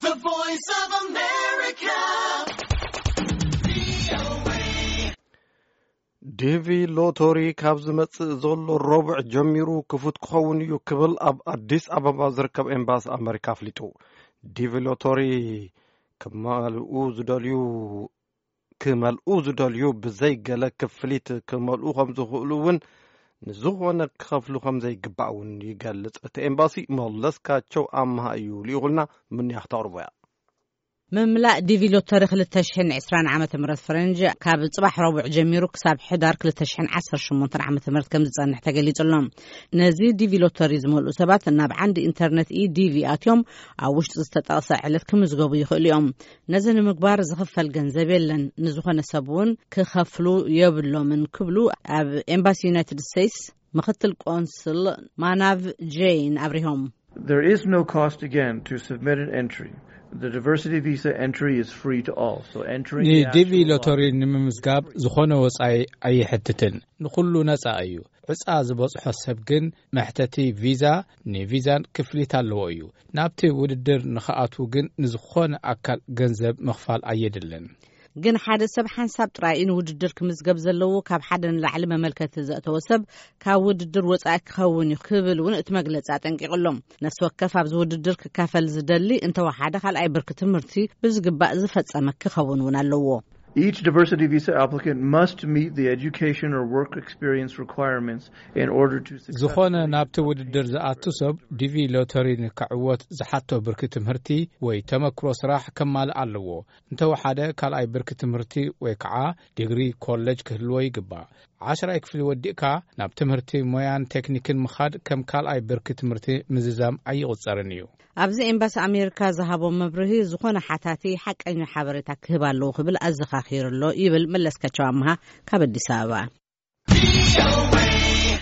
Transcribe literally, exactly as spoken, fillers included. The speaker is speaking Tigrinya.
The Voice of America. ዲቪ ሎተሪ ካብ ዝመጽእ ዘሎ ረቡዕ ጀሚሩ ክፉት ክኸውን እዩ ክብል ኣብ ኣዲስ ኣበባ ዝርከብ ኤምባሲ ኣሜሪካ ኣፍሊጡ። ዲቪ ሎተሪ ክመልኡ ዝደልዩ ክመልኡ ዝደልዩ ብዘይ ገለ ክፍሊት ክመልኡ ከም ዝኽእሉ እውን ንዝኾነ ክኸፍሉ ከም ዘይግባእ እውን ይገልጽ። እቲ ኤምባሲ መለስካቸው ኣምሃ እዩ ሊቑልና ምን ያኽተቕርቦ ያ مملأ ديفي لوتري خلتشحن عسران عامة مرت فرنج كاب صباح ربع جميرو كساب حدار خلتشحن عصر شمونتر عامة مرت كم زان نحتاج لي تلهم نزي ديفي لوتري زمول وسبات الناب عند إنترنت إي ديفي آتيوم أو وش تستطاع على كم زجوبي اليوم نزل مقبار زخف الجنزبيل نزخنا سبون كخفلو يبلو من كبلو أب إمباسي يونايتد ستيتس مخطط القنصل ماناف جين أبريهم. There is no cost again to submit an entry. The diversity visa entry is free to all. So entering the divi lottery ንምምዝጋብ ዝኾነ ወጻኢ ኣይሕትትን ንኹሉ ነፃ እዩ ዕፃ ዝበፅሖ ሰብ ግን መሕተቲ ቪዛ ንቪዛን ክፍሊት ኣለዎ እዩ ናብቲ ውድድር ንኽኣቱ ግን ንዝኾነ ኣካል ገንዘብ መኽፋል ኣየድልን ግን ሓደ ሰብ ሓንሳብ ጥራይን ውድድር ክምዝገብ ዘለዎ ካብ ሓደ ንላዕሊ መመልከቲ ዘእተወ ሰብ ካብ ውድድር ወጻኢ ክኸውን ይኽእል እውን እቲ መግለጺ ኣጠንቂቕሎም ነፍሲ ወከፍ ኣብዚ ውድድር ክካፈል ዝደሊ እንተወሓደ ካልኣይ ብርኪ ትምህርቲ ብዝግባእ ዝፈጸመ ክኸውን እውን ኣለዎ Each diversity visa applicant must meet the education or work experience requirements in order to successfully ዝኾነ ናብቲ ውድድር ዝኣቱ ሰብ ዲቪ ሎተሪ ንክዕወት ዝሓቶ ብርኪ ትምህርቲ ወይ ተመክሮ ስራሕ ከማልእ ኣለዎ እንተወሓደ ካልኣይ ብርኪ ትምህርቲ ወይ ከዓ ዲግሪ ኮሌጅ ክህልዎ ይግባእ ዓሽራይ ክፍሊ ወዲእካ ናብ ትምህርቲ ሞያን ቴክኒክን ምኻድ ከም ካልኣይ ብርኪ ትምህርቲ ምዝዛም ኣይቁጸርን እዩ ኣብዚ ኤምባሲ ኣሜሪካ ዝሃቦም መብርሂ ዝኾነ ሓታቲ ሓቀኛ ሓበሬታ ክህብ ኣለዎ ክብል ኣዘኻኺሩሎ ይብል መለስካቸው ኣምሃ ካብ ኣዲስ ኣበባ